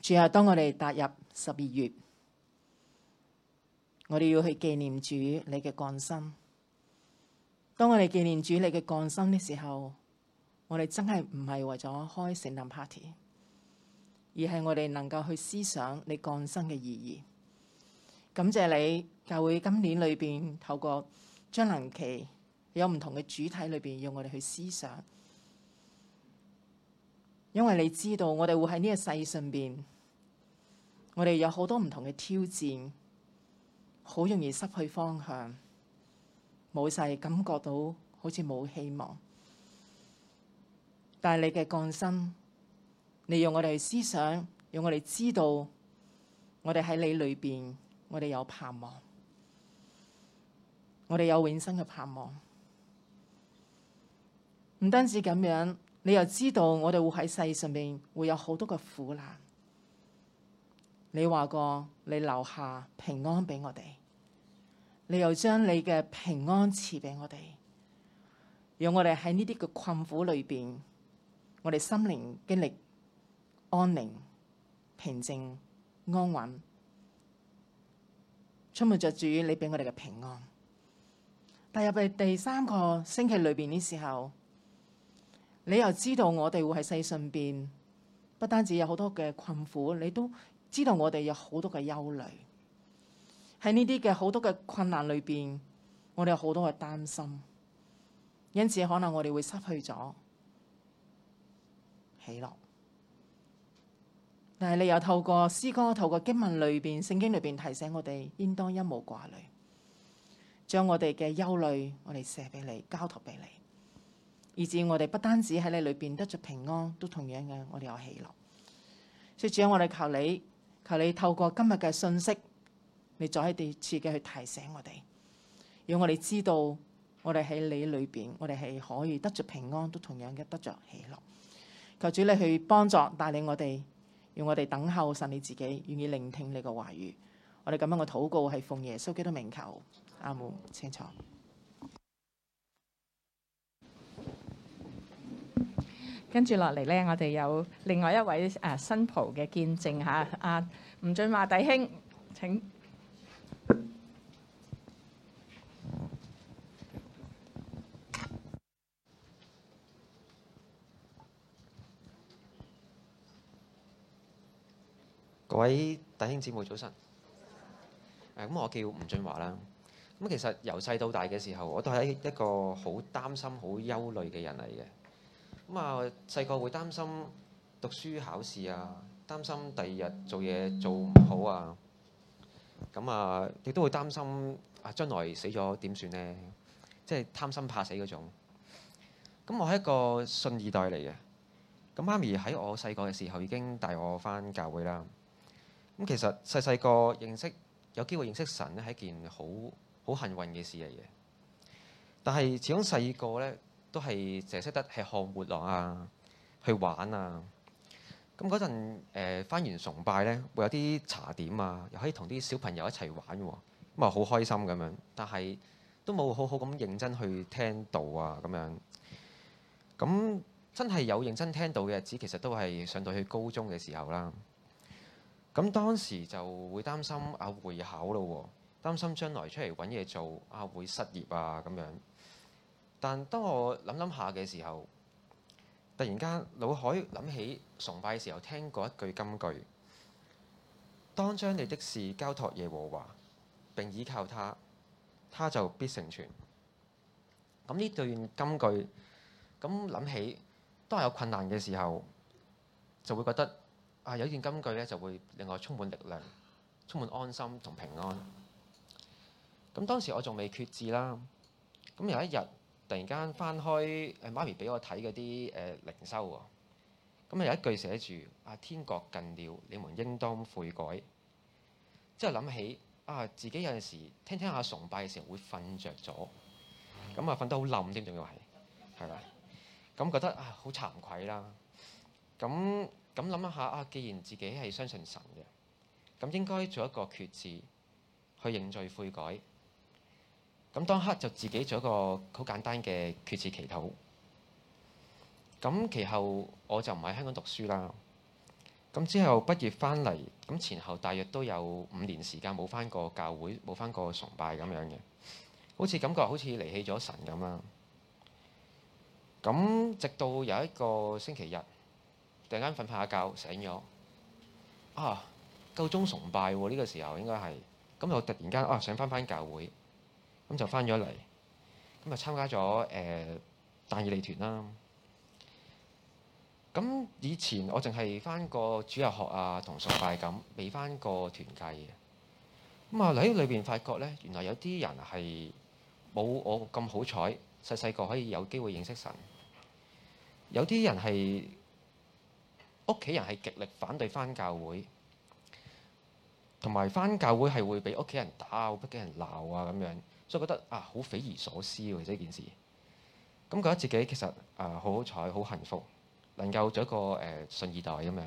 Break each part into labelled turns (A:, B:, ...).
A: 主啊，當我哋踏入12月，我哋要去紀念主你嘅降生。當我哋紀念主你嘅降生嘅時候，我哋真係唔係為咗開聖誕 party， 而係我哋能夠去思想你降生嘅意義。感謝你，教會今年裏邊透過將臨期有唔同嘅主題裏邊，要我哋去思想。因為你知道我哋會喺呢個世上邊，我哋有好多唔同嘅挑戰，好容易失去方向，冇晒感覺到好似冇希望。但係你嘅降生，你用我哋去思想，用我哋知道，我哋喺你裏邊，我哋有盼望，我哋有永生嘅盼望。唔單止咁樣，你又知道我哋會喺世上面會有好多嘅苦難。你話過你留下平安俾我哋，你又將你嘅平安賜俾我哋，讓我哋喺呢啲嘅困苦裏邊，我哋心靈經歷安寧、平靜、安穩，充滿着主你俾我哋嘅平安。但入嚟第3個星期裏邊呢時候，你又知道我哋會喺世上邊，不單止有好多嘅困苦，你都知道我哋有好多嘅憂慮。喺呢啲嘅好多嘅困難裏邊，我哋有好多嘅擔心，因此可能我哋會失去咗喜樂。但係你又透過詩歌、透過經文裏邊、聖經裏邊提醒我哋，應當一無掛慮，將我哋嘅憂慮，我哋卸俾你，交託俾你。以至我哋不單止喺你裏邊得着平安，都同樣嘅我哋有喜樂。所以主啊，我哋求你透過今日嘅信息，你再一次嘅去提醒我哋，讓我哋知道我哋喺你裏邊，我哋係可以得着平安，都同樣嘅得着喜樂。求主你去幫助帶領我哋，讓我哋等候神你自己，願意聆聽你嘅話語。我哋咁樣嘅禱告係奉耶穌基督名求，阿門。請坐。
B: 跟住落嚟咧，我哋有另外一位新蒲嘅見證嚇，阿吳俊華弟兄，請。
C: 各位弟兄姊妹早晨。咁我叫吳俊華啦。咁其實由細到大嘅時候，我都係一個好擔心、好憂慮嘅人嚟嘅。咁啊，細個會擔心讀書考試啊，擔心第2日做嘢做唔好啊。咁啊，亦都會擔心啊，將來死咗點算呢？即係貪生怕死嗰種。咁我係一個信二代嚟嘅。咁媽咪喺我細個嘅時候已經帶我返教會啦。咁其實細個有機會認識神咧，係一件好幸運嘅事嚟嘅。但係始終細個咧，都係淨係識得吃喝玩樂啊，去玩啊。咁嗰陣返完崇拜咧，會有啲茶點啊，又可以同啲小朋友一齊玩喎，咁啊好開心咁樣。但係都冇好好咁認真去聽道啊咁樣。咁真係有認真聽道嘅日子，其實都係上到去高中嘅時候啦。咁當時就會擔心會考咯喎，擔心將來出嚟揾嘢做會失業啊咁樣。但當我諗下嘅時候，突然間腦海諗起崇拜嘅時候聽過一句金句：當將你的事交託耶和華，並倚靠他，他就必成全。咁呢段金句，咁諗起當我有困難嘅時候，就會覺得有一段金句咧，就會令我充滿力量、充滿安心同平安。咁當時我仲未決志啦。咁有一日突然間翻開媽咪俾我睇嗰啲靈修喎。咁有一句寫住天國近了，你們應當悔改。之後諗起自己有陣時聽下崇拜嘅時候會瞓着咗，咁瞓得好冧添，仲要係啦。咁覺得好慚愧啦。咁諗一下既然自己係相信神嘅，咁應該做一個決志，去認罪悔改。咁當刻就自己做一個好簡單嘅決志祈禱。咁其後我就唔喺香港讀書啦。 咁之後畢業翻嚟，咁前後大約都有5年時間冇翻過教會，冇翻過崇拜咁樣嘅，好似感覺好似離棄咗神咁啦。咁直到有一個星期日，突然間瞓下覺醒咗，夠鐘崇拜喎，呢個時候應該係，咁我突然間想翻教會，咁就翻咗嚟，咁就參加咗但以理團啦。咁以前我淨係翻過主日學同崇拜咁，未翻過團契嘅。咁喺裏邊發覺咧，原來有啲人係冇我咁好彩，細個可以有機會認識神。有啲人係屋企人係極力反對翻教會，同埋翻教會係會俾屋企人打，會俾人鬧咁樣，所以覺得好匪夷所思喎呢件事。咁覺得自己其實好彩，好幸福，能夠做一個順二代咁樣。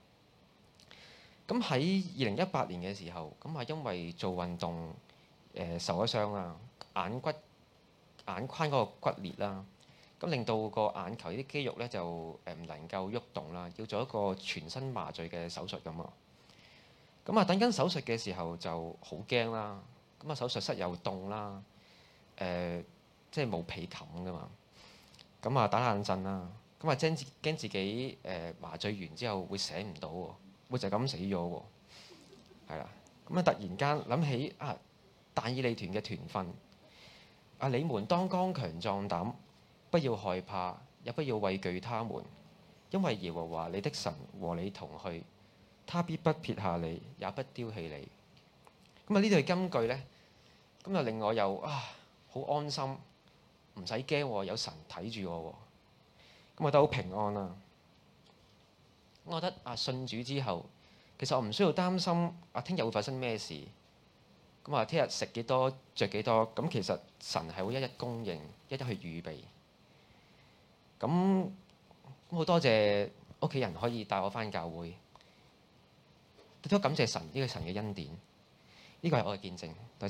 C: 咁喺2018年嘅時候，咁因為做運動受咗傷啦，眼眶嗰個骨裂啦，咁令到個眼球啲肌肉咧就唔能夠喐動啦，要做一個全身麻醉嘅手術咁啊。咁等緊手術嘅時候就好驚啦，咁手術室又凍啦，即係冇被冚噶嘛，咁打冷震啦，咁驚自己麻醉完之後會醒唔到喎，會就咁死咗喎，係啦。咁突然間諗起但以理團嘅團訓，你們當剛強壯膽，不要害怕，也不要畏懼他們，因為耶和華你的神和你同去，他必不撇下你，也不丟棄你。咁呢句金句咧，咁就令我又好安心，唔使驚喎，有神睇住我喎，咁我覺得好平安啦。我覺得信主之後，其實我唔需要擔心聽日會發生咩事。咁聽日食幾多着幾多，咁其實神係會一一供應，一一去預備。咁好多謝屋企人可以帶我返教會，亦都感謝神呢個神嘅恩典。呢個係我嘅見證，多謝。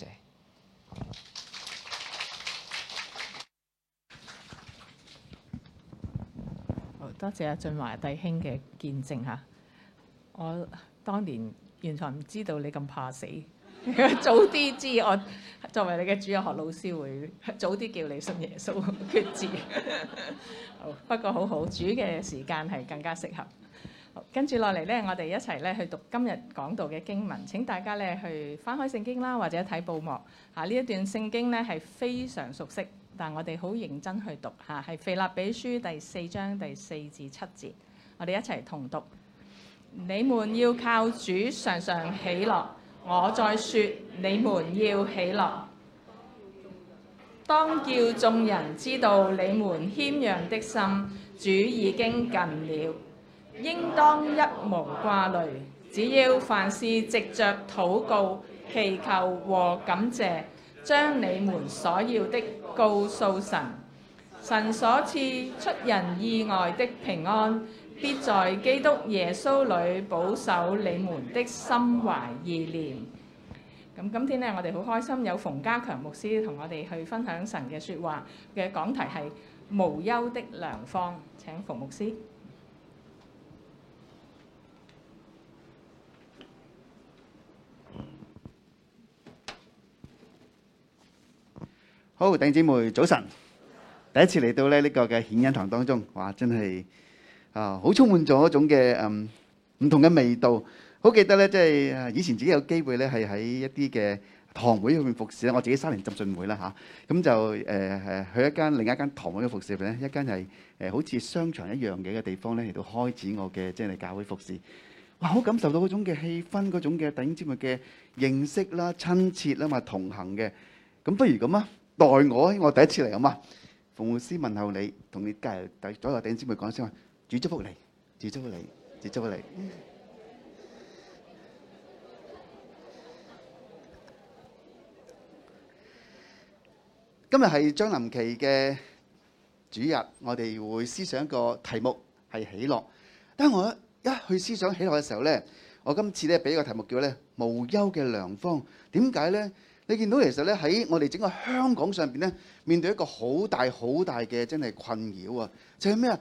B: 好多謝俊華弟兄嘅見證嚇。我當年完全唔知道你咁怕死，早啲知我作為你嘅主日學老師會早啲叫你信耶穌決志。好，不過好主嘅時間係更加適合。好，跟住落嚟咧，我哋一齊咧去讀今日講道嘅經文。請大家咧去翻開聖經啦，或者睇報幕嚇。呢一段聖經咧係非常熟悉，但我哋好認真去讀嚇，係腓立比書第4章第4至7節。我哋一齊同讀：你們要靠主常常喜樂。我再說，你們要喜樂。當叫眾人知道你們謙讓的心，主已經近了。應當一無掛慮，只要凡事藉着禱告、祈求和感謝，將你們所要的告訴神。神所賜出人意外的平安，必在基督耶穌裏保守你們的心懷意念。咁今天呢，我哋好開心有馮家強牧師同我哋去分享神嘅説話嘅講題係無憂的良方。請馮牧師。
D: 好，弟兄姊妹早晨。第一次嚟到咧呢個嘅顯恩堂當中，哇！真係好充滿咗一種嘅唔同嘅味道。好記得咧，即係以前自己有機會咧係喺一啲嘅堂會裏面服侍啦。我自己沙田浸信會啦嚇，咁就去另一間堂會嘅服侍入邊咧，一間係好似商場一樣嘅地方咧嚟到開始我嘅即係教會服侍。哇！好感受到嗰種嘅氣氛，嗰種嘅弟兄姊妹嘅認識啦、親切啦嘛、同行嘅。咁不如咁啊！代我第一次嚟啊嘛，馮牧師問候你，同你隔離左右弟兄姊妹講聲話，主祝福你，主祝福你，主祝福你。今日係將臨期嘅主日，我哋會思想一個題目係喜樂。當我一去思想喜樂嘅時候咧，我今次咧俾個題目叫咧無憂嘅良方。點解咧？你見到其實咧喺我哋整個香港上邊咧，面對一個好大嘅真係困擾啊！就係咩啊？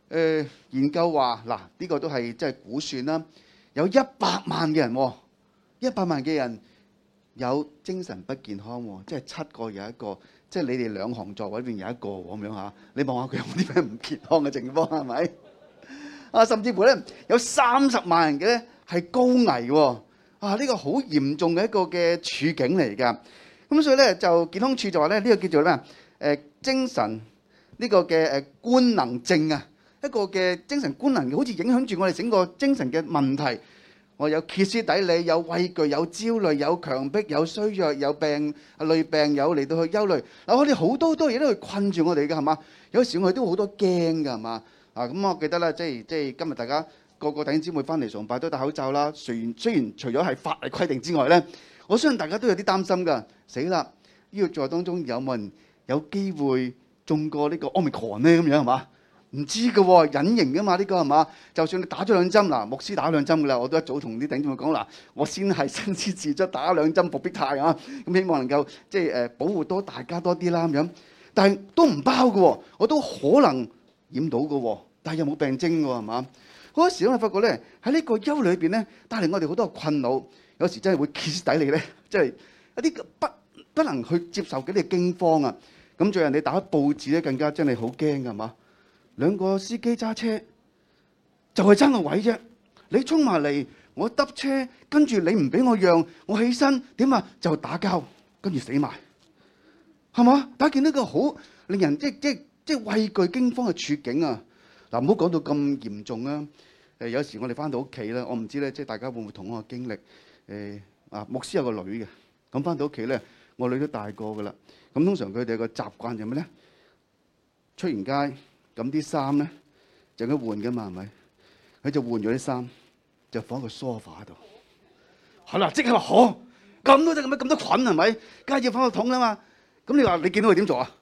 D: 研究話嗱，呢個都係即係估算啦，有100萬嘅人，100萬嘅人有精神不健康喎，即係7個有1個，即係你哋2行座位裏邊有1個咁樣嚇。你望下佢有冇啲咩唔健康嘅情況係咪？啊，甚至乎咧有30萬人嘅咧係高危喎。啊，呢個好嚴重嘅一個嘅處境嚟㗎。咁所以咧就健康處就話咧呢個叫做咩精神呢個嘅官能症啊。一個嘅精神官能好似影響住我哋整個精神嘅問題。我有歇斯底里，有畏懼，有焦慮，有強迫，有衰弱，有病類病，有嚟到去憂慮。嗱，我哋好多嘢都會困住我哋㗎，係嘛？有時我哋都好多驚㗎，係嘛？啊，咁我記得啦，即係今日大家個弟兄姊妹翻嚟崇拜都戴口罩啦。雖然除咗係法例規定之外咧，我相信大家都有啲擔心㗎。死啦！呢個在當中有冇人有機會中過呢個 Omicron 咧？咁樣係嘛？唔知嘅喎，隱形嘅嘛，呢個係嘛？就算你打咗2針嗱，牧師打2針嘅啦，我都一早同啲弟兄姊妹講嗱，我先係親自自質打2針復必泰啊，咁希望能夠即係保護到大家多啲啦咁樣。但係都唔包嘅喎，我都可能染到嘅喎，但係又冇病徵嘅喎，係嘛？好多時我發覺咧喺呢個憂慮裏邊咧，帶嚟我哋好多困擾，有時真係會歇斯底里咧，即係一啲不能去接受嘅啲驚慌啊！咁最近你打報紙咧，更加真係好驚嘅係嘛？2個司機揸車就係爭個位啫，你衝埋嚟，我揼車，跟住你唔俾我讓，我起身點啊？就打交，跟住死埋，係嘛？大家見到個好令人即係畏懼驚慌嘅處境啊！嗱，唔好講到咁嚴重啊！有時我哋翻到屋企咧，我唔知咧，即係大家會唔會同我嘅經歷？牧師有個女嘅，咁翻到屋企咧，我女都大個噶啦。咁通常佢哋個習慣就咩咧？出完街。咁啲衫咧就應該換㗎嘛，係咪？佢就換咗啲衫，就放喺個 sofa 度。係啦，即係話好咁多隻咁多菌係咪？梗係要放個桶啦嘛。咁你話你見到佢點做啊？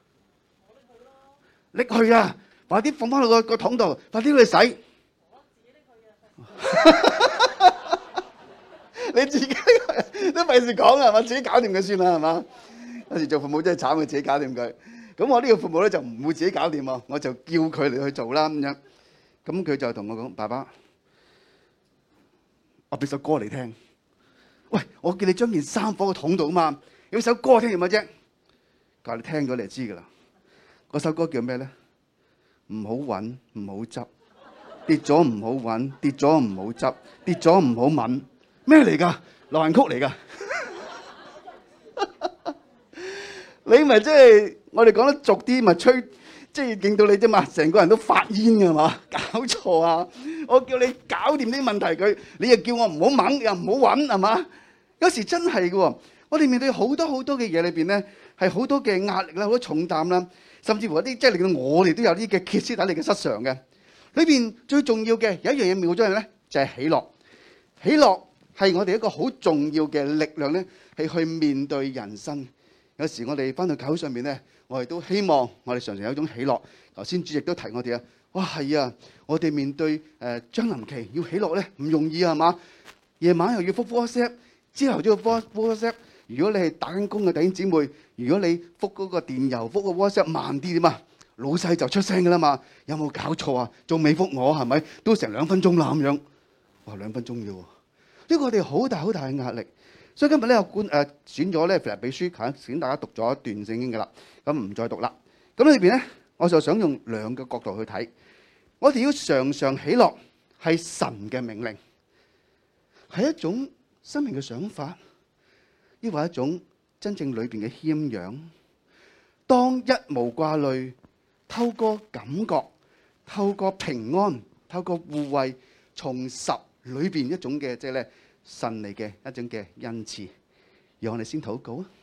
D: 拎去啊！快啲放翻去個桶度，快啲去洗。你自己都費事講啊，係嘛？自己搞掂佢算啦，係嘛？有時做父母真係慘，佢自己搞掂佢。咁我呢個父母咧就唔會自己搞掂喎，我就叫佢嚟去做啦咁樣。咁佢就同我講：爸爸，我俾首歌嚟聽。喂，我叫你將件衫放個桶度啊嘛，有首歌聽點乜啫？教你聽咗你就知㗎啦。嗰首歌叫咩咧？唔好揾，唔好執，跌咗唔好揾，跌咗唔好執，跌咗唔好吻。咩嚟㗎？流行曲嚟㗎。你咪即係我哋講得俗啲，咪吹，即係令到你啫嘛，成個人都發煙㗎嘛？搞錯啊！我叫你搞掂啲問題佢，你又叫我唔好掹，又唔好揾，係嘛？有時真係嘅喎，我哋面對好多嘅嘢裏邊咧，係好多嘅壓力啦，好多重擔啦，甚至乎一啲即係令到我哋都有啲嘅歇斯底里嘅失常嘅。裏邊最重要嘅有一樣嘢妙咗嘅咧，就係喜樂。喜樂係我哋一個好重要嘅力量咧，係去面對人生。有時我哋翻到教會上面咧，我哋都希望我哋常常有一種喜樂。頭先主席都提我哋啊，哇係啊，我哋面對將臨期要喜樂咧唔容易係嘛？夜晚又要覆 WhatsApp， 朝頭早要覆 WhatsApp。如果你係打緊工嘅弟兄姊妹，如果你覆嗰個電郵覆個 WhatsApp 慢啲點啊？老細就出聲㗎啦嘛，有冇搞錯啊？仲未覆我係咪？都成2分鐘啦咁樣。哇，2分鐘啫喎！呢個我哋好大嘅壓力。所以今日咧，我選咗咧《腓立比書》，請大家讀咗一段聖經嘅啦，咁唔再讀啦。咁裏邊咧，我就想用2個角度去睇。我哋要常常喜樂，係神嘅命令，係一種生命嘅想法，抑或一種真正裏邊嘅謙讓。當一無掛慮，透過感覺，透過平安，透過護衛，重拾裏邊一種嘅即係咧。神嚟嘅一種嘅恩賜，讓我哋先禱告啊！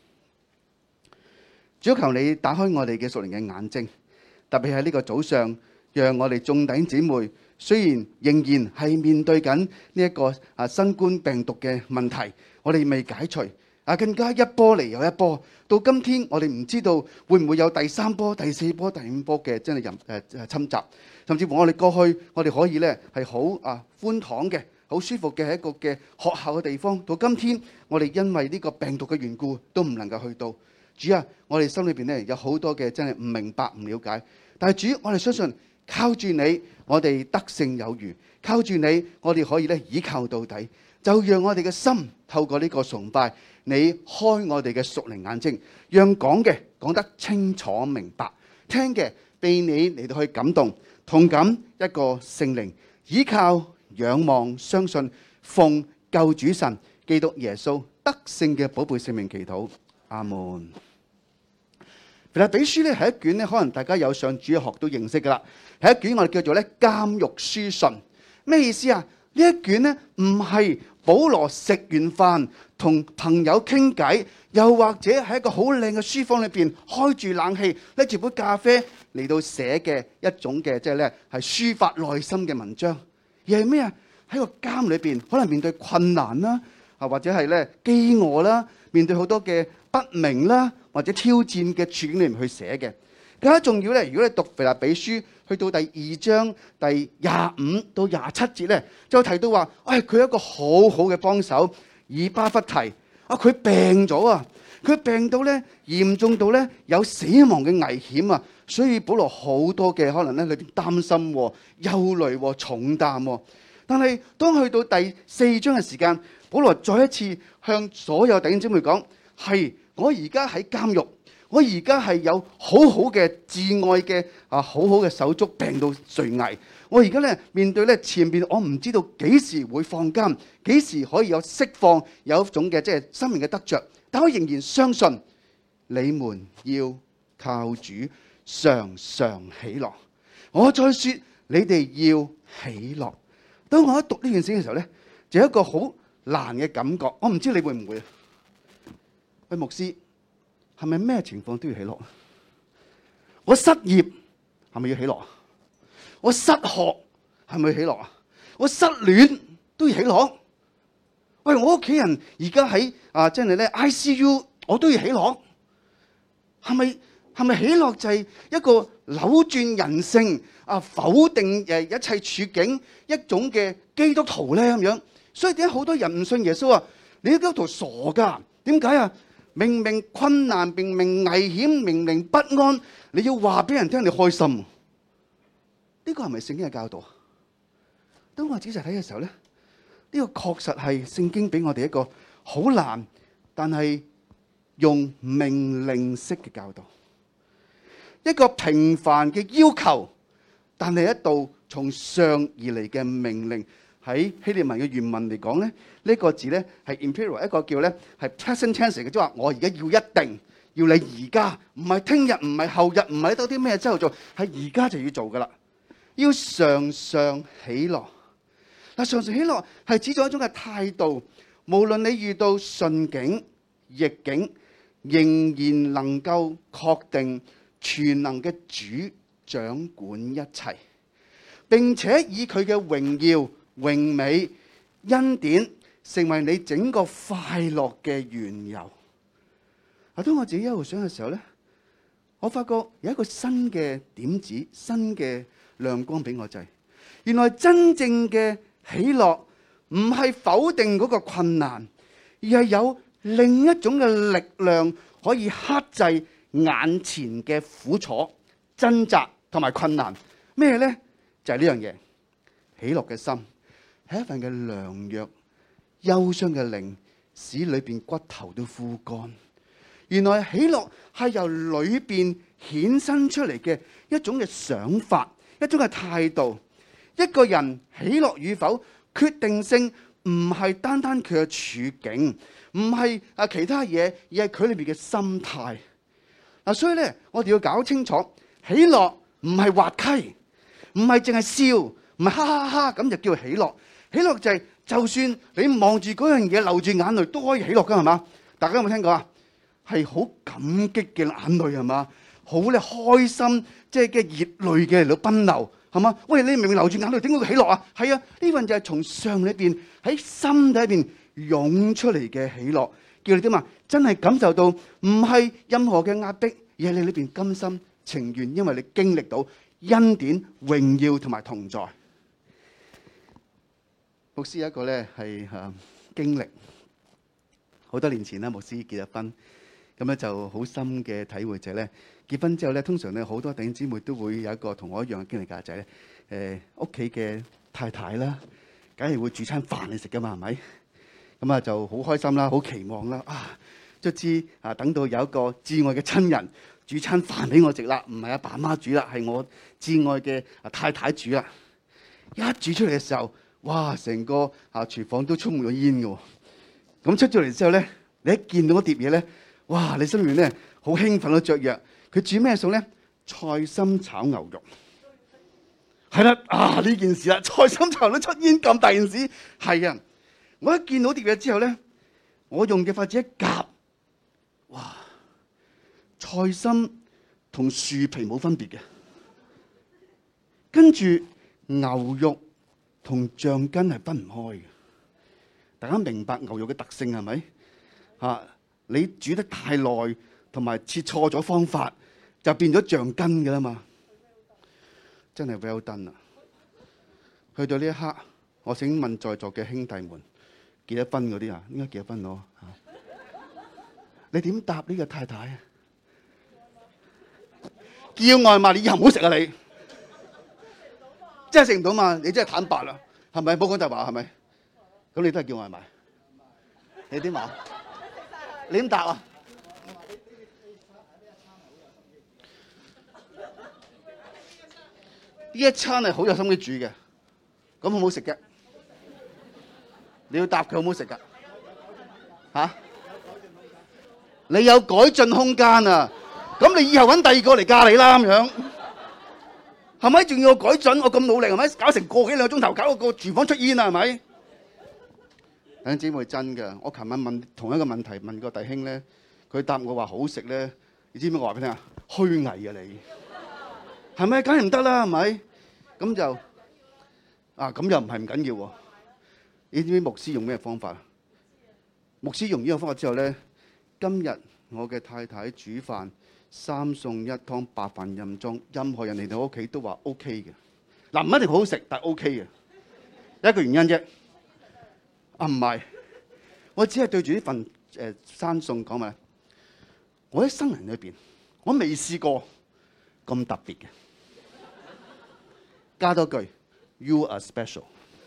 D: 主，求你打開我哋嘅屬靈嘅眼睛，特別係呢個早上，讓我哋眾弟兄姊妹，雖然仍然係面對緊呢一個新冠病毒嘅問題，我哋未解除更加一波嚟又一波，到今天我哋唔知道會唔會有第3波、第4波、第5波嘅真係侵襲，甚至乎我哋過去我哋可以咧係好寬敞嘅。好舒服嘅係一個嘅學校嘅地方，到今天我哋因為呢個病毒嘅緣故都唔能夠去到。主啊，我哋心裏邊咧有好多嘅真係唔明白、唔了解。但係主，我哋相信靠住你，我哋得勝有餘；靠住你，我哋可以咧倚靠到底。就讓我哋嘅心透過呢個崇拜，你開我哋嘅屬靈眼睛，讓講嘅講得清楚明白，聽嘅被你嚟到去感動，同感一個聖靈，倚靠、仰望、相信，奉救主神基督耶穌得勝嘅寶貝聖名祈禱，阿門。腓立比書咧係一卷咧，可能大家有上主日學都認識噶啦，係一卷我哋叫做咧監獄書信。咩意思啊？呢一卷咧唔係保羅食完飯同朋友傾偈，又或者喺一個好靚嘅書房裏邊開住冷氣，拎住杯咖啡嚟到寫嘅一種嘅即係咧係抒發內心嘅文章，而係咩啊？喺個監裏邊可能面對困難啦，啊或者係咧飢餓啦，面對好多嘅不明啦，或者挑戰嘅處境裏面去寫嘅。更加重要咧，如果你讀腓立比書去到第2章第25到27節咧，就提到話，佢一個好好嘅幫手，以巴弗提啊，佢病咗啊，佢病到咧嚴重到咧有死亡嘅危險啊，所以保羅好多嘅可能咧裏邊擔心、憂慮、重擔。但係當去到第4章嘅時間，保羅再一次向所有弟兄姊妹講：係我而家喺監獄。我而家係有好好嘅摯愛嘅好好嘅手足病到垂危。我而家咧面對咧前邊，我唔知道幾時會放監，幾時可以有釋放，有一種嘅即係生命嘅得着。但我仍然相信你們要靠主常常喜樂。我再說你哋要喜樂。當我一讀呢件事嘅時候咧，就有一個好難嘅感覺。我唔知你會唔會啊？喂，牧師。係咪咩情況都要喜樂？我失業係咪要喜樂？我失學係咪要喜樂啊？我失戀都要喜樂？喂，我屋企人而家喺即係咧 ICU， 我都要喜樂？係咪喜樂就係一個扭轉人性否定一切處境一種嘅基督徒咧咁樣？所以點解好多人唔信耶穌啊？你啲基督徒傻㗎？點解啊？明明困難，明明危險，明明不安，你要話俾人聽你開心，呢個係咪聖經嘅教導？當我仔細睇嘅時候咧，呢個確實係聖經俾我哋一個好難，但係用命令式嘅教導，一個平凡嘅要求，但係一道從上而嚟嘅命令。喺希臘文嘅原文嚟講咧，呢個字咧係 imperial， 一個叫咧係 present tense 嘅，即係話我而家要一定要你而家，唔係聽日，唔係後日，唔係到啲咩之後做，係而家就要做噶啦。要常常喜樂。嗱，常常喜樂係指咗一種嘅態度，無論你遇到順境逆境，仍然能夠確定全能嘅主掌管一切，並且以佢嘅榮耀榮美恩典成為你整個快樂嘅緣由。當我自己一路想嘅時候咧，我發覺有一個新嘅點子，新嘅亮光俾我，就係原來真正嘅喜樂唔係否定嗰個困難，而係有另一種嘅力量可以克制眼前嘅苦楚、掙扎同埋困難。咩咧？就係呢樣嘢，喜樂嘅心。係一份嘅良藥，憂傷嘅靈使裏邊骨頭都枯乾。原來喜樂係由裏邊衍生出嚟嘅一種嘅想法，一種嘅態度。一個人喜樂與否，決定性唔係單單佢嘅處境，唔係其他嘢，而係佢裏邊嘅心態。所以咧，我哋要搞清楚，喜樂唔係滑稽，唔係淨係笑，唔係哈哈哈咁就叫喜樂。喜樂就係，就算你望住嗰樣嘢流住眼淚都可以喜樂噶，係嘛？大家有冇聽過啊？係好感激嘅眼淚，係嘛？好咧開心，即係嘅熱淚嘅嚟到奔流，係嘛？喂，你明明流住眼淚，點解會喜樂啊？係啊，呢份就係從上裏邊喺心底裏邊湧出嚟嘅喜樂，叫你點啊？真係感受到唔係任何嘅壓迫，而係你裏邊甘心情願，因為你經歷到恩典、榮耀同埋同在。牧師有一個咧係經歷，好多年前咧牧師結咗婚，咁咧就好深嘅體會就係咧， 結婚之後咧，通常咧好多弟兄姊妹都會有一個同我一樣嘅經歷，就係咧屋企嘅太太啦，梗係會煮餐飯你食噶嘛，係咪？咁啊就好開心啦，好期望啦啊！卒之啊，等到有一個至愛嘅親人煮餐飯俾我食啦，唔係阿爸阿媽煮啦，係我至愛嘅太太煮啦。一煮出嚟嘅時候，哇！成個廚房都充滿咗煙嘅喎。咁出咗嚟之後咧，你一見到嗰碟嘢咧，哇！你心裏面咧好興奮好雀躍。佢煮咩餸咧？菜心炒牛肉。係啦，呢件事啦，菜心炒都出煙咁大件事，係啊！我一見到碟嘢之後咧，我用嘅筷子一夾，哇！菜心同樹皮冇分別嘅，跟住牛肉同橡筋係分唔開嘅。大家明白牛肉嘅特性係咪？你煮得太耐，同埋切錯咗方法，就變咗橡筋㗎啦嘛。真係 well done 啊！去到呢一刻，我請問在座嘅兄弟們，幾多分嗰啲啊？應該幾多分咯？你點答呢個太太啊？叫外賣，你以後唔好食啊！你真係食唔到嘛？你真係坦白啦，係咪？唔好講大話，係咪？咁你都係叫外賣？你點話？你點答啊？呢一餐係好有心機煮嘅，咁好唔好食嘅？你要答佢好唔好食㗎？你有改進空間啊！咁你以後揾第二個嚟嫁你啦咁樣，係咪？仲要我改進？我咁努力係咪？搞成個幾兩個鐘頭，搞到個廚房出煙啊係咪？弟兄姊妹真㗎，我琴晚問同一個問題問個弟兄咧，佢答我話好食咧，你知唔知我話俾你聽啊？虛偽啊你！係咪？梗係唔得啦，係咪？咁就咁又唔係唔緊要喎。你知唔知牧師用咩方法？牧師用呢個方法之後咧，今日我嘅太太煮飯3餸1湯白飯任裝，任何人嚟到屋企都話 OK 嘅。嗱，唔一定好好食，但係 OK 嘅。有一個原因啫。唔係，我只係對住呢份生餸講咪，我喺生人裏邊，我未試過咁特別嘅。加多句 ，You are special。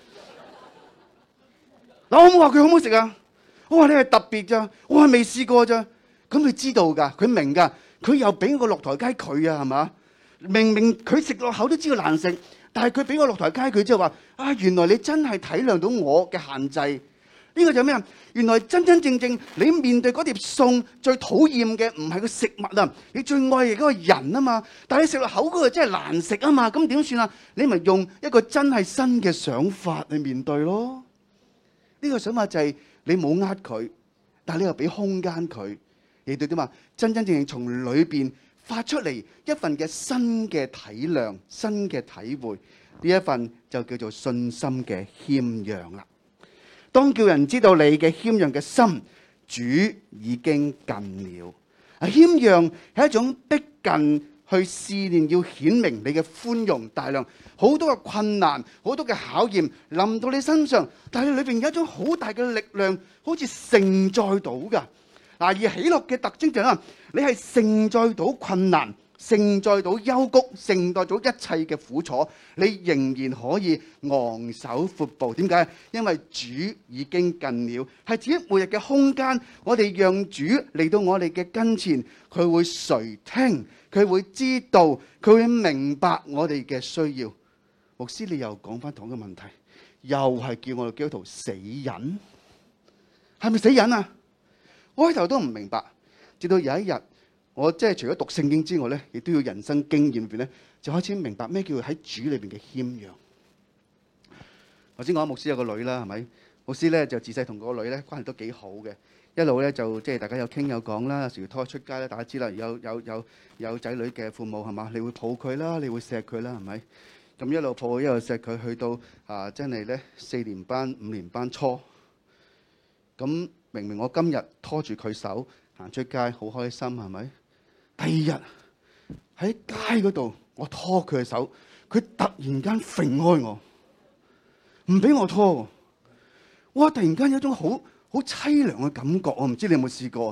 D: 嗱，我冇話佢好唔好食啊，我話你係特別咋，我係未試過咋。咁佢知道㗎，佢明㗎，佢又俾個落台階佢啊，係嘛？明明佢食落口都知道難食，但係佢俾個落台階佢之後話原來你真係體諒到我嘅限制。呢個就係咩啊？原來真真正正你面對嗰碟餸最討厭嘅唔係個食物啊，你最愛嘅嗰個人啊嘛。但係你食落口嗰個真係難食啊嘛，咁點算啊？你咪用一個真係新嘅想法去面對咯。呢個想法就係你冇呃佢，但係你又俾空間佢，你對點啊？真真正正從裏邊發出嚟一份嘅新嘅體諒、新嘅體會，呢一份就叫做信心嘅謙讓啦。當叫人知道你嘅謙讓嘅心，主已經近了。謙讓係一種逼近去試煉，要顯明你嘅寬容大量。好多嘅困難，好多嘅考驗臨到你身上，但係裏邊有一種好大嘅力量，好似承載到㗎。而喜樂嘅特徵就係你係承載到困難，承載到幽谷，承載到一切嘅苦楚，你仍然可以昂首闊步。點解？因為主已經近了，係自己每日嘅空間。我哋讓主嚟到我哋嘅跟前，佢會垂聽，佢會知道，佢會明白我哋嘅需要。牧師，你又講翻同一個問題，又係叫我哋基督徒死忍，係咪死忍啊？我開頭都唔明白，直到有一日，我即係除咗讀聖經之外咧，亦都要人生經驗裏邊咧，就開始明白咩叫喺主裏邊嘅謙讓。頭先講牧師有個女啦，係咪？牧師咧就自細同個女咧關係都幾好嘅，一路咧就即係大家有傾有講啦，有時拖出街咧，大家知啦，有仔女嘅父母係嘛，你會抱佢啦，你會錫佢啦，係咪？咁一路抱佢一路錫佢，去到真係咧4年班5年班初，咁明明我今日拖住佢手行出街好開心，係咪？第二日喺街嗰度，我拖佢嘅手，佢突然間揈開我，唔俾我拖喎。哇！突然間有一種好淒涼嘅感覺，我唔知你有冇試過。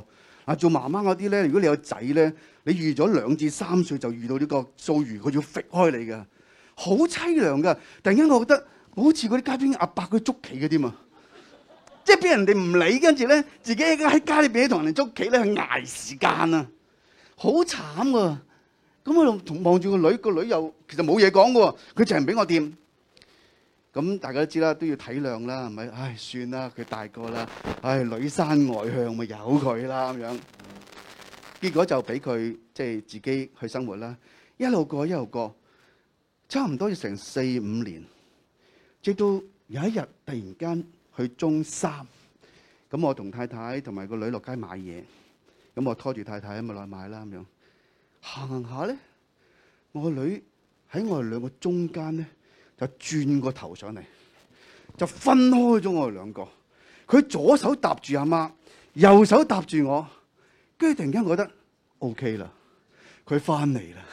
D: 做媽媽嗰啲咧，如果你有仔咧，你預咗2至3歲就遇到呢個遭遇，佢要揈開你㗎，好凄涼㗎。突然間我覺得好似嗰啲街邊阿伯佢捉棋嘅添啊，即係俾人哋唔理，跟住咧自己喺家裏邊同人哋捉棋咧去捱時間啊，好慘㗎。咁我同望住個女又其實冇嘢講嘅喎，佢就係唔俾我掂。咁大家都知啦，都要體諒啦，係咪？唉，算啦，佢大個啦，唉，女生外向咪由佢啦咁樣。結果就俾佢即係自己去生活啦，一路過一路過，差唔多要成4、5年，直到有一日突然間去中3，咁我同太太同埋個女落街買嘢，咁我拖住太太咪落去買啦咁樣。行下咧，我個女喺我哋兩個中間咧，就轉個頭上嚟，就分開咗我哋兩個。佢左手搭住阿媽，右手搭住我，跟住突然間覺得 OK 啦，佢翻嚟啦，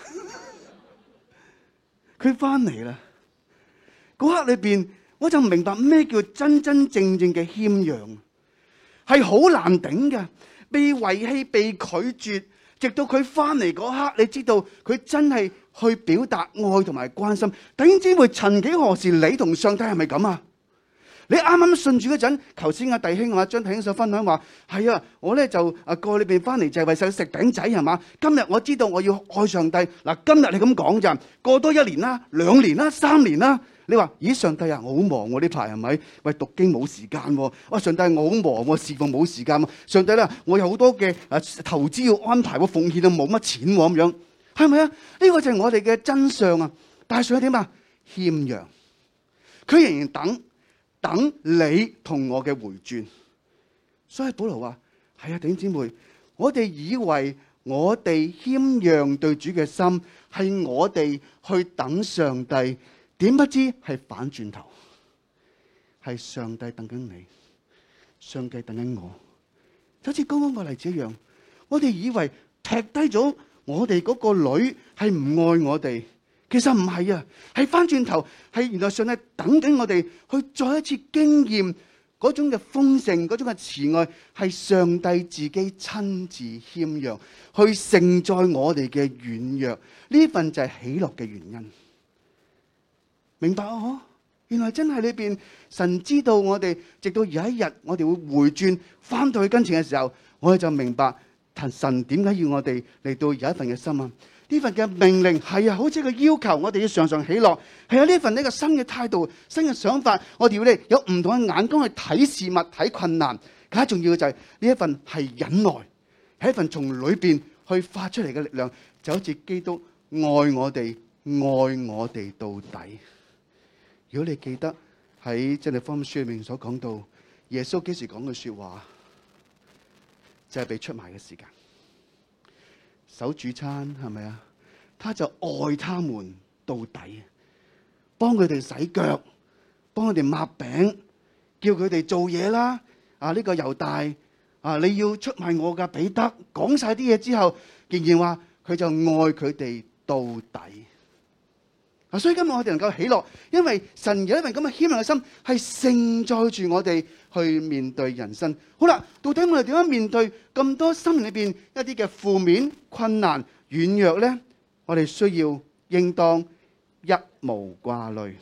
D: 佢翻嚟啦。嗰刻裏邊，我就明白咩叫真真正正嘅謙讓，係好難頂嘅，被遺棄、被拒絕。直到佢翻嚟嗰刻，你知道佢真係去表達愛同埋關心。弟兄姊妹，曾幾何時你同上帝係咪咁啊？你啱啱信主嗰陣，頭先阿弟兄張弟兄所分享話，係啊，我咧就過裏邊翻嚟就係為咗食餅仔係嘛。今日我知道我要愛上帝。嗱，今日你咁講咋？過多1年啦、2年啦、3年啦。你話咦，上帝啊，我好忙喎呢排係咪？喂，讀經冇時間喎。哇，上帝我好忙喎，侍奉冇時間喎。上帝啦，我有好多嘅投資要安排喎，奉獻到冇乜錢喎咁樣，係咪啊？呢個就係我哋嘅真相啊！但係上帝點啊？謙讓，佢仍然等你同我嘅回轉。所以保羅話：係啊，弟兄姊妹，我哋以為我哋謙讓對主嘅心係我哋去等上帝。點不知係反轉頭，係上帝等緊你，上帝等緊我，就好似剛剛個例子一樣。我哋以為踢低咗我哋嗰個女係唔愛我哋，其實唔係啊，係翻轉頭，係原來上帝等緊我哋去再一次經驗嗰種嘅豐盛，嗰種嘅慈愛，係上帝自己親自謙讓，去承載我哋嘅軟弱，呢份就係喜樂嘅原因。明白啊？原來真係裏邊神知道我哋，直到有一日我哋會回轉翻到去跟前嘅時候，我哋就明白神點解要我哋嚟到有一份嘅心啊！呢份嘅命令係啊，好似個要求，我哋要常常喜樂，係啊，呢份呢個新嘅態度、新嘅想法，我哋要咧有唔同嘅眼光去睇事物、睇困難。更加重要嘅就係呢一份係忍耐，係一份從裏邊去發出嚟嘅力量，就好似基督愛我哋到底。如果你記得喺真理福音書裏面所講到，耶穌幾時講句說話，就係被出賣嘅時間。守主餐係咪啊？他就愛他們到底，幫佢哋洗腳，幫佢哋抹餅，叫佢哋做嘢啦。呢個猶大你要出賣我噶，彼得講晒啲嘢之後，仍然話佢就愛佢哋到底。所以今日我哋能夠喜樂，因為神有一份咁嘅謙讓嘅心，係承載住我哋去面對人生。好啦，到底我哋點樣面對咁多生命裏邊一啲嘅負面、困難、軟弱呢？我哋需要應當一無掛慮，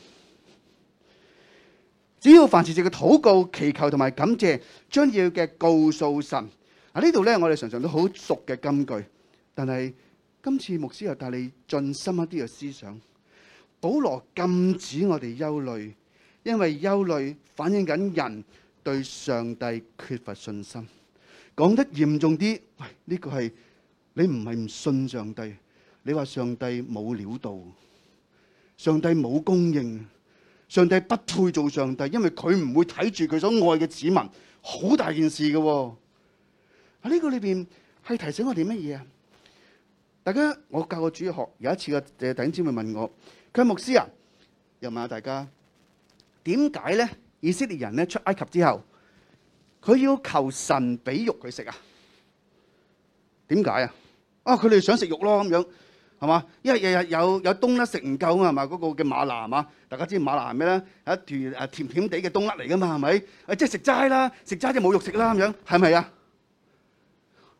D: 只要凡事藉嘅禱告、祈求同埋感謝，將要嘅告訴神。呢度呢，我哋常常都好熟嘅金句，但係今次牧師又帶你進深一啲嘅思想。保羅禁止我哋憂慮，因為憂慮反映緊人對上帝缺乏信心。講得嚴重啲，喂，呢個係你唔係唔信上帝，你話上帝冇料到，上帝冇供應，上帝不配做上帝，因為佢唔會睇住佢所愛嘅子民，好大件事嘅。呢個裏邊係提醒我哋乜嘢啊？大家，我教過主日學，有一次個弟兄姊妹問我。佢牧師啊，又問下大家點解咧？以色列人咧出埃及之後，佢要求神俾肉佢食啊？點解啊？佢哋想食肉咯，咁樣係嘛？因為日日有冬甩食唔夠啊嘛，嗰個嘅嗎哪係嘛？大家知嗎哪係咩咧？係一團甜甜地嘅冬甩嚟噶嘛，係咪？即係食齋啦，食齋就冇肉食啦，咁樣係咪啊？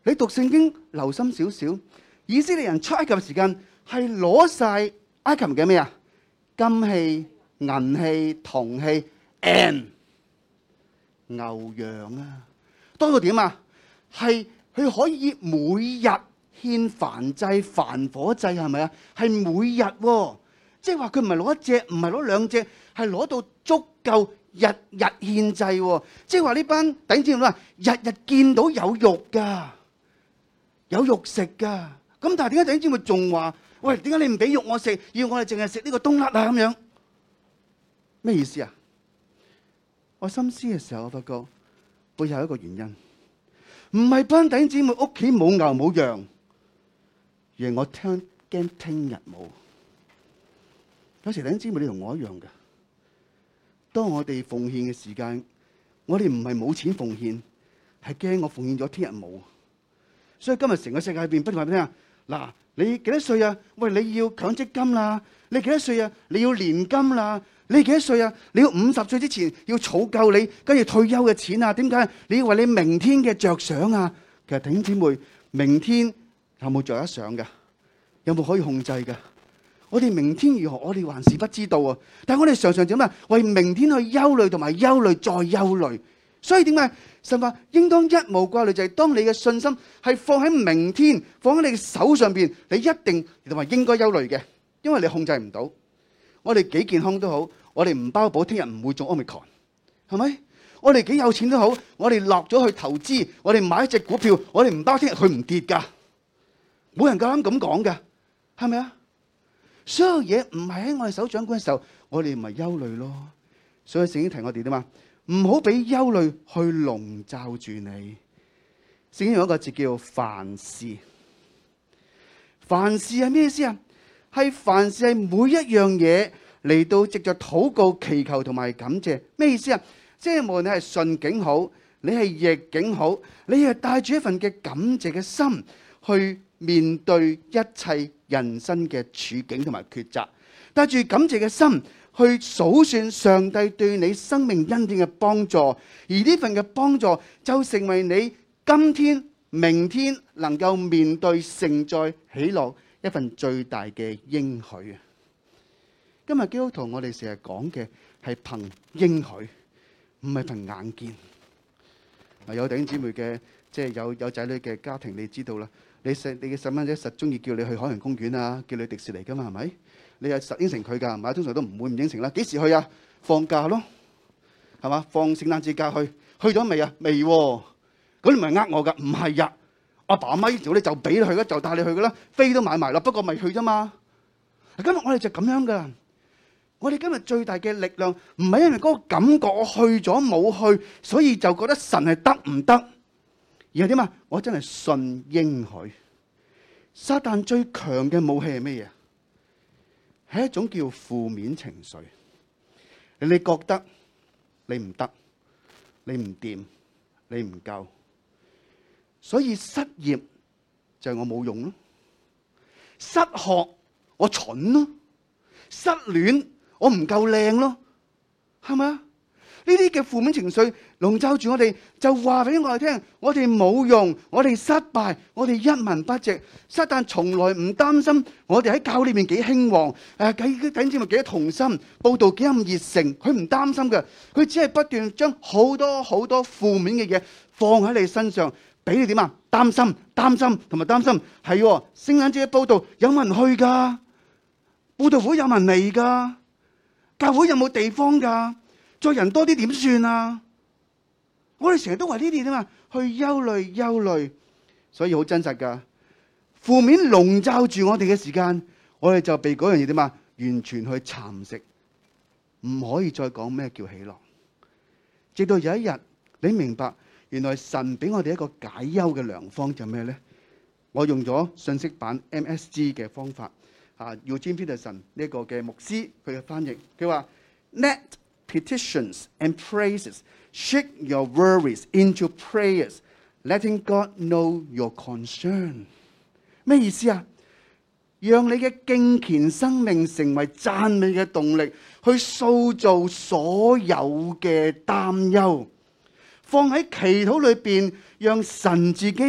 D: 你讀聖經留心少少，以色列人出埃及嘅時間係攞晒埃及嘅咩啊？金器、銀器、銅器 and 牛羊啊，多到點啊？係佢可以每日獻燔祭、燔火祭，係咪啊？係每日喎，即係話佢唔係攞一隻，唔係攞兩隻，係攞到足夠日日獻祭喎。即係話呢班弟兄姊妹話，日日見到有肉㗎，有肉食㗎。咁但係點解弟兄姊妹仲話，喂，點解你唔俾肉我食，要我哋淨係食呢個冬甩啊？咁樣咩意思啊？我深思嘅時候，我發覺背後有一個原因，唔係班弟兄姊妹屋企冇牛冇羊，而係我驚聽日冇。有時弟兄姊妹你同我一樣嘅，當我哋奉獻嘅時間，我哋唔係冇錢奉獻，係驚我奉獻咗聽日冇。所以今日成個世界入邊不斷話俾你聽，嗱，你幾多歲啊？喂，你要強積金啦！你幾多歲啊？你要年金啦！你幾多歲啊？你要50歲之前要儲夠你跟住退休嘅錢啊？點解？你要為你明天嘅着想啊！其實弟兄姊妹，明天有冇着得想㗎？有冇可以控制㗎？我哋明天如何？我哋還是不知道啊！但係我哋常常點啊？為明天去憂慮，同埋憂慮再憂慮。所以點解神話應當一無掛慮？就係當你嘅信心係放喺明天，放喺你嘅手上邊，你一定同埋應該憂慮嘅，因為你控制唔到。我哋幾健康都好，我哋唔包保聽日唔會中 Omicron， 係咪？我哋幾有錢都好，我哋落咗去投資，我哋買一隻股票，我哋唔包聽日佢唔跌㗎，冇人夠膽咁講㗎，係咪啊？所有嘢唔係喺我哋手掌管嘅時候，我哋咪憂慮咯。所以聖經提我哋點嘛？唔好俾憂慮去籠罩住你。聖經用一個字叫凡事。凡事係咩意思啊？係凡事係每一樣嘢嚟到藉着禱告、祈求同埋感謝。咩意思啊？即係無論你係順境好，你係逆境好，你係帶住一份嘅感謝嘅心去面對一切人生嘅處境同埋抉擇，帶住感謝嘅心去數算上帝對你生命恩典嘅幫助，而呢份嘅幫助就成為你今天、明天能夠面對承載喜樂一份最大嘅應許。今日基督徒我哋成日講嘅係憑應許，唔係憑眼見。有弟兄姊妹嘅，即係有仔女嘅家庭，你知道啦。你嘅細蚊仔實中意叫你去海洋公園啊，叫你去迪士尼噶嘛，係咪？你係實應承佢㗎，唔係通常都唔會唔應承啦。幾時去啊？放假咯，係嘛？放聖誕節假去咗未啊？未喎。咁你唔係呃我㗎？唔係呀。阿爸阿媽要你就俾你去啦，就帶你去㗎啦，飛都買埋啦。不過咪去啫嘛。今日我哋就咁樣㗎。我哋今日最大嘅力量唔係因為嗰個感覺我去咗冇去，所以就覺得神係得唔得？而係點啊？我真係信應許。撒旦最強嘅武器係咩嘢？係一種叫負面情緒。你覺得你唔得，你唔掂，你唔夠，所以失業就係我冇用咯。失學我蠢咯，失戀我唔夠靚咯，係咪啊？呢啲嘅負面情緒籠罩住我哋，就話俾我哋聽，我哋冇用，我哋失敗，我哋一文不值。撒旦從來唔擔心我哋喺教會裏面幾興旺，弟兄姊妹幾多同心，佈道幾咁熱誠，佢唔擔心嘅。佢只係不斷將好多好多負面嘅嘢放喺你身上，俾你點啊？擔心同埋擔心。係聖誕節嘅佈道有冇人去㗎？佈道會有冇人嚟㗎？教會有冇地方㗎？再人多啲點算啊？我哋成日都話呢啲嘛，去憂慮，所以好真實噶。負面籠罩住我哋嘅時間，我哋就被嗰樣嘢點啊？完全去蠶食，唔可以再講咩叫喜樂。直到有一日，你明白原來神俾我哋一個解憂嘅良方就咩咧？我用咗信息版 MSG 嘅方法Eugene Peterson 呢個嘅牧師佢嘅翻譯，佢話 Let petitions and praises shake your worries into prayers, letting God know your concern。 咩意思啊？讓你嘅敬虔生命成為讚美嘅動力，去塑造所有嘅擔憂，放喺祈禱裏邊，讓神自己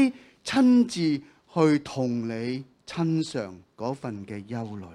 D: 親自去同你親嘗嗰份嘅憂慮。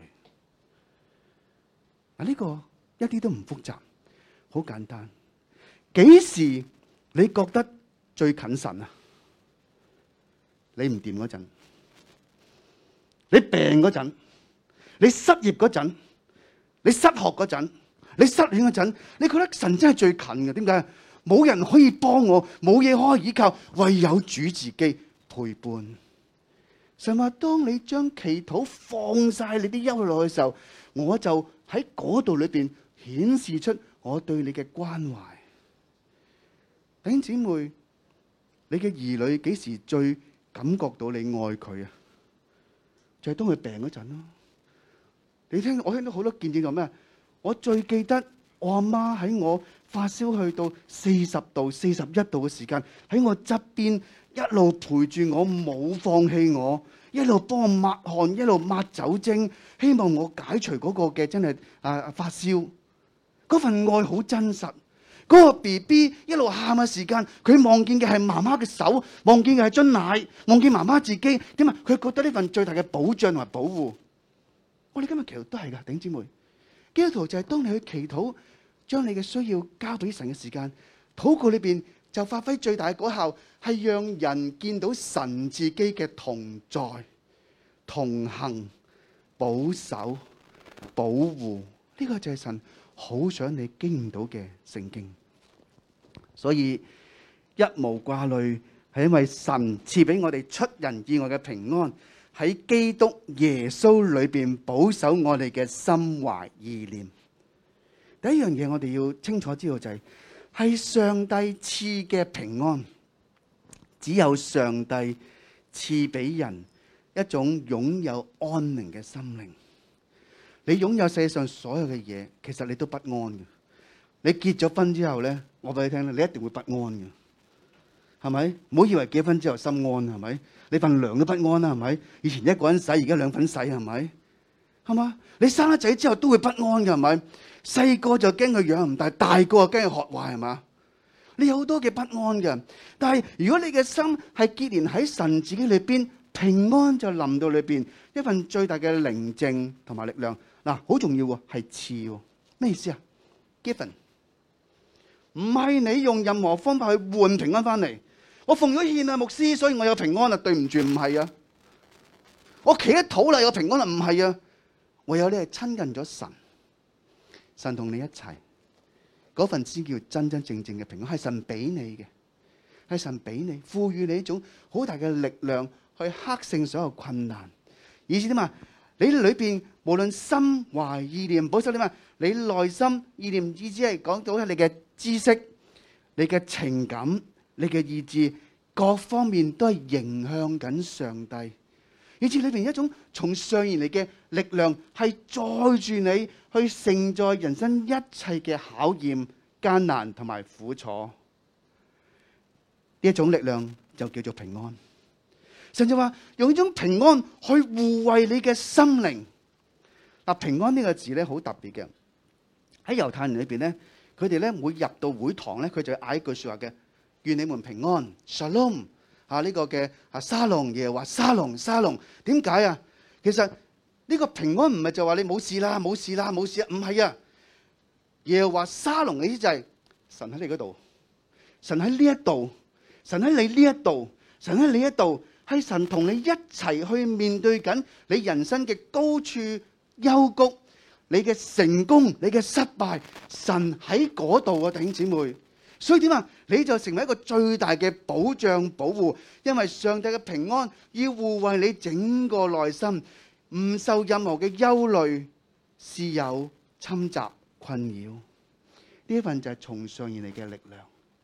D: 呢個一啲都唔複雜，好簡單。幾時你覺得最近神啊？你唔掂嗰陣，你病嗰陣，你失業嗰陣，你失學嗰陣，你失戀嗰陣，你覺得神真係最近嘅？點解？冇人可以幫我，冇嘢可以依靠，唯有主自己陪伴。神話，當你將祈禱放晒你啲憂慮落去嘅時候，我就喺嗰度裏邊顯示出我對你嘅關懷。弟兄姊妹，你嘅兒女幾時最感覺到你愛佢啊？就係當佢病嗰陣咯。我聽到好多見證話咩？我最記得我阿媽喺我發燒去到40度、41度嘅時間，喺我側邊一路陪住我，冇放棄我，一路幫我抹汗，一路抹酒精，希望我解除嗰個嘅真係發燒。嗰份愛好真實。嗰個 BB 一路喊嘅時間，佢望見嘅係媽媽嘅手，望見嘅係樽奶，望見媽媽自己點啊？佢覺得呢份最大嘅保障同埋保護。我哋今日祈禱都係㗎，弟兄姊妹。基督徒就係當你去祈禱，將你嘅需要交俾神嘅時間，禱告裏邊就發揮最大嘅果效，係讓人見到神自己嘅同在、同行、保守、保護。呢個就係神好想你經驗到嘅聖經。所以一無掛慮，係因為神賜俾我哋出人意外嘅平安，喺基督耶穌裏邊保守我哋嘅心懷意念。第一樣嘢我哋要清楚知道就係上帝賜嘅平安，只有上帝賜俾人一種擁有安寧嘅心靈。你擁有世界上所有嘅嘢，其實你都不安嘅。你結咗婚之後咧，我俾你聽咧，你一定會不安嘅，係咪？唔好以為結婚之後心安，係咪？你份糧都不安啦，係咪？以前一個人使，而家兩份使，係咪？係嘛？你生咗仔之後都會不安嘅，係咪？細個就驚佢養唔大，大個就驚佢學壞，係嘛？你有好多嘅不安嘅，但係如果你嘅心係結連喺神自己裏邊，平安就臨到裏邊，一份最大嘅寧靜同埋力量。嗱，好重要喎，係賜喎。咩意思啊 ？Given 唔係你用任何方法去換平安翻嚟。我奉咗獻啊，牧師，所以我有平安啊。對唔住，唔係啊。我祈咗禱啦，有平安啦，唔係啊。唯有你係親近咗神，神同你一齊，嗰份先叫真真正正嘅平安，係神俾你嘅，係神俾你，賦予你一種好大嘅力量去克勝所有困難。意思點啊？你裏邊無論心懷意念，保守點啊？你內心意念意思係講到你嘅知識、你嘅情感、你嘅意志，各方面都係迎向緊上帝。以至裏邊一種從上而嚟嘅力量，係載住你去承載人生一切嘅考驗、艱難同埋苦楚。呢一種力量就叫做平安。神就話用呢種平安去護衛你嘅心靈。嗱，平安呢個字咧好特別嘅，喺猶太人裏邊咧，佢哋咧每入到會堂咧，佢就嗌一句說話嘅：願你們平安 ，Shalom。呢個嘅沙龍耶和華沙龍沙龍，點解啊？其實呢個平安唔係就話你冇事啦冇事啦冇事啊，唔係啊。耶和華沙龍嘅意思就係神喺你嗰度，神喺呢一度，神喺你呢一度，神喺你一度，係神同你一齊去面對緊你人生嘅高處幽谷，你嘅成功，你嘅失敗，神喺嗰度啊，弟兄姊妹。所以點啊？你就成為一個最大嘅保障保護，因為上帝嘅平安要護衛你整個內心，唔受任何嘅憂慮、事有侵襲、困擾。呢一份就係從上而嚟嘅力量。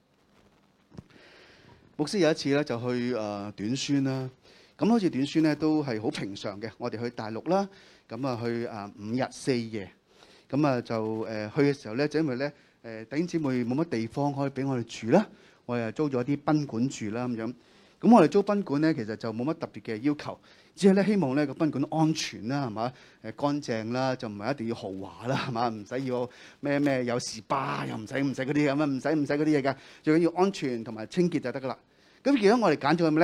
D: 牧師有一次咧就去短宣啦，咁好似短宣咧都係好平常嘅。我哋去大陸啦，咁啊去5日4夜，咁啊就去嘅時候咧，就因為咧。弟兄姊妹冇乜地方可以俾我哋住啦，我哋租咗啲賓館住啦咁樣。咁我哋租賓館咧，其實就冇乜特別嘅要求，只係咧希望咧個賓館安全啦，係嘛？乾淨啦，就唔係一定要豪華啦，係嘛？唔使要咩有SPA，又唔使嗰啲咁啊，唔使嗰啲嘢㗎，最緊要安全同埋清潔就得㗎啦。咁而家我哋揀咗咩咧？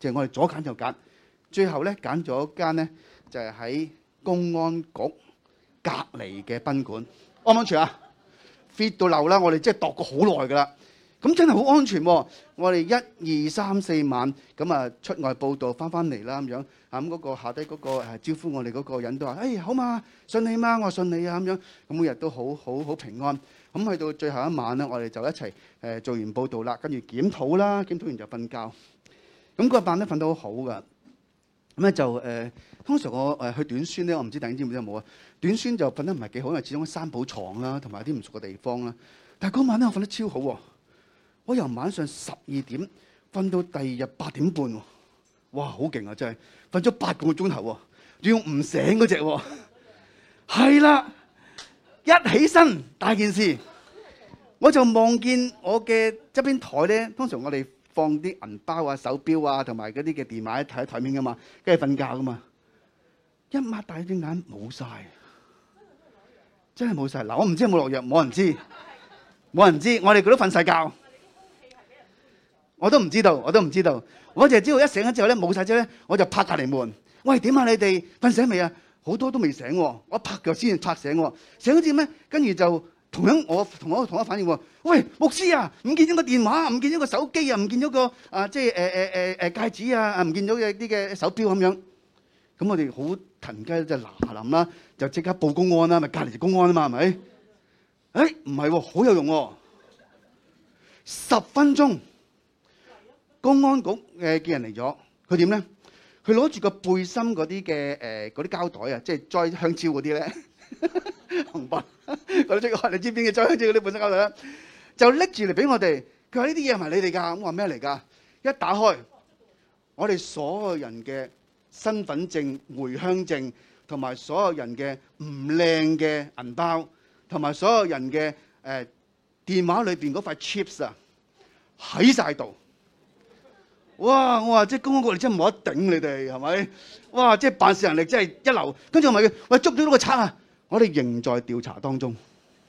D: 即係我哋左揀右揀，最後咧揀咗間咧就係喺公安局隔離嘅賓館，安唔安全啊？fit 到漏啦！我哋即係度過好耐㗎啦。咁真係好安全喎！我哋1、2、3、4晚咁啊出外報道翻嚟啦咁樣，咁嗰個下低嗰個招呼我哋嗰個人都話：好嘛，信你嘛，我信你啊咁樣。咁每日都好平安。咁去到最後一晚咧，我哋就一齊做完報道啦，跟住檢討啦，檢討完就瞓覺。咁嗰晚咧瞓得好好㗎。咁咧就通常我去短宣咧，我唔知大家知唔知有冇啊？短宣就瞓得唔係幾好，因為始終三寶床啦，同埋啲唔熟嘅地方啦。但係嗰晚咧我瞓得超好喎。我由晚上12點瞓到第二日8點半喎，哇，好勁啊！真係瞓咗8個鐘頭喎，仲要唔醒嗰隻喎，係啦，一起身大件事，我就望見我嘅側邊台咧，通常我哋放啲銀包啊、手錶啊同埋嗰啲嘅電話喺台面噶嘛，跟住瞓覺噶嘛，一擘大隻眼冇晒，真係冇晒。嗱，我唔知有冇落藥，冇人知，我哋都瞓晒覺。我都唔知道，我淨係知道一醒咗之後咧冇晒之後咧，我就拍隔離門。喂，點啊？你哋瞓醒未啊？好多都未醒喎，我拍腳先拍醒喎。醒咗之後咩？跟住就同一反應喎。喂，牧師啊，唔見咗個電話，唔見咗個手機啊，唔見咗個戒指啊，唔見咗嘅啲嘅手錶咁樣。咁我哋好騰雞就嗱臨啦，就即刻報公安啦，咪隔離就公安啊嘛，係咪？唔係喎，好有用喎，10分鐘。公安局嘅人嚟咗，佢點咧？佢攞住個背心嗰啲嘅嗰啲膠袋啊，即係裝香蕉嗰啲咧，紅白嗰啲，你知邊嘅裝香蕉嗰啲本身膠袋咧，就拎住嚟俾我哋。佢話呢啲嘢係咪你哋㗎？咁我話咩嚟㗎？一打開，我哋所有人嘅身份證、回鄉證，同埋所有人嘅唔靚嘅銀包，同埋所有人嘅電話裏邊嗰塊 chips 啊，喺晒度。哇！我話即係公安局，你真係冇得頂，你哋係咪？哇！即係辦事能力真係一流。跟住我問佢：喂，捉到個賊啊！我哋仍在調查當中。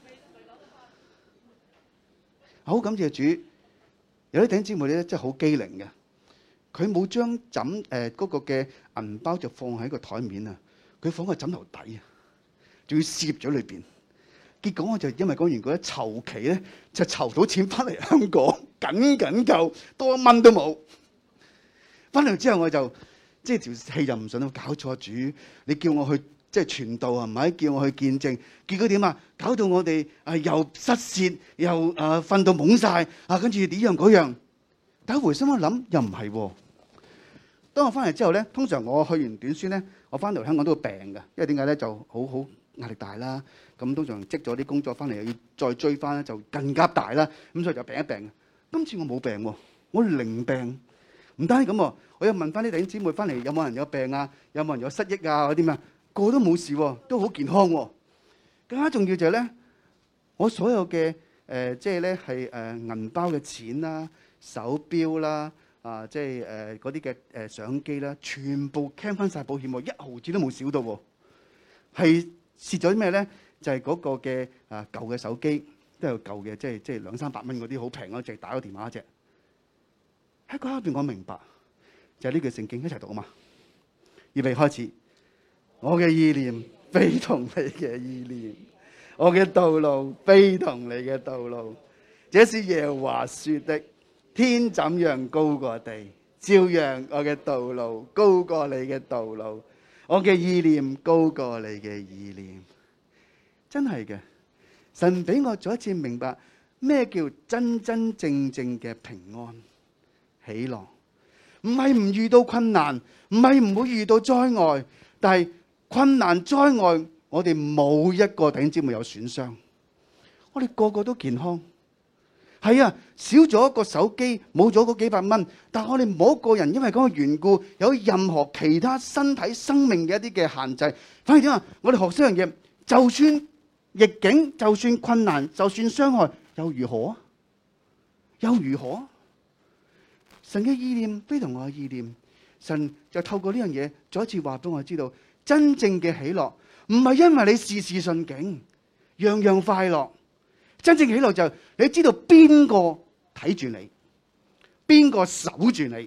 D: 好感謝主，有啲弟兄姊妹咧真係好機靈嘅。佢冇將嗰個嘅銀包就放喺個台面啊，佢放喺枕頭底啊，仲要攝咗裏邊。結果我就因為講完嗰一籌期咧，就籌到錢翻嚟香港，緊夠，多1蚊都冇。翻嚟之後我就即係條氣就唔順，搞錯主，你叫我去即係傳道係咪？叫我去見證，結果點啊？搞到我哋又失竊，又瞓到懵晒跟住呢樣嗰樣。但係回心一諗，又唔係喎。當我翻嚟之後咧，通常我去完短宣咧，我翻到香港都會病㗎，因為點解咧？就好壓力大啦。咁通常積咗啲工作翻嚟，又要再追翻咧，就更加大啦。咁所以就病一病。今次我冇病喎，我零病。唔單止咁喎，我又問翻啲弟兄姊妹翻嚟，有冇人有病啊？有冇人有失憶啊？嗰啲咩？個個都冇事喎，都好健康喎。更加重要就係咧，我所有嘅即係咧係銀包嘅錢啦、手錶啦、即係嗰啲嘅相機啦，全部 claim 翻晒保險喎，1毫子都冇少到喎。係蝕咗啲咩咧？就係嗰個嘅舊嘅手機，都有舊嘅，即係200-300蚊嗰啲好平嗰隻，打個電話一隻。喺嗰一邊我明白，就係呢句聖經一齊讀啊嘛。預備開始，我嘅意念非同你嘅意念，我嘅道路非同你嘅道路。這是耶和華說的，天怎樣高過地，照樣我嘅道路高過你嘅道路，我嘅意念高過你嘅意念。真係嘅，神俾我再一次明白咩叫真真正正嘅平安喜樂。唔係唔遇到困難，唔係唔會遇到災害，但係困難災害，我哋冇一個弟兄姊妹有損傷，我哋個個都健康。係啊，少咗一個手機，冇咗嗰幾百蚊，但係我哋冇一個人因為咁嘅緣故有任何其他身體生命嘅一啲嘅限制。反而點啊？我哋學識樣嘢，就算逆境，就算困難，就算傷害，又如何啊？又如何？神嘅意念非同我嘅意念，神就透過呢樣嘢再一次話俾我知道，真正嘅喜樂唔係因為你事事順境，樣樣快樂。真正喜樂就係你知道邊個睇住你，邊個守住你，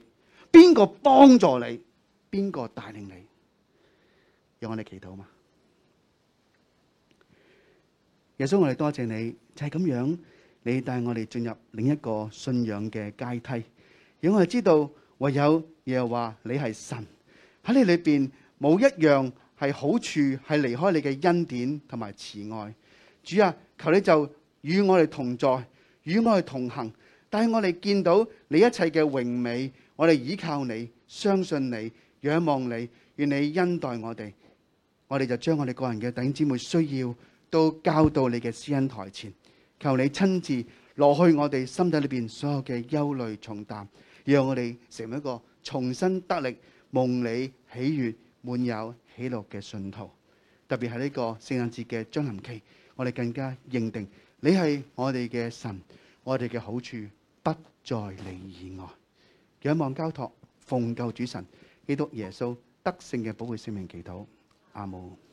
D: 邊個幫助你，邊個帶領你？讓我哋祈禱嘛。耶穌，我哋多謝你，就係咁樣，你帶我哋進入另一個信仰嘅階梯，讓我哋知道唯有耶和華你係神，喺你裏邊冇一樣係好處係離開你嘅恩典同埋慈愛。主啊，求你就與我哋同在，與我哋同行，帶我哋見到你一切嘅榮美。我哋倚靠你，相信你，仰望你，願你恩待我哋。我哋就將我哋個人嘅弟兄姊妹需要都交到你嘅施恩台前，求你親自攞去我哋心底裏邊所有嘅憂慮重擔，讓我哋成為一個重新得力、蒙你喜悅、滿有喜樂嘅信徒。特別係呢個聖誕節嘅將臨期，我哋更加認定你係我哋嘅神，我哋嘅好處不在你以外。仰望交託，奉救主神基督耶穌得勝嘅寶貴聖名祈禱，阿們。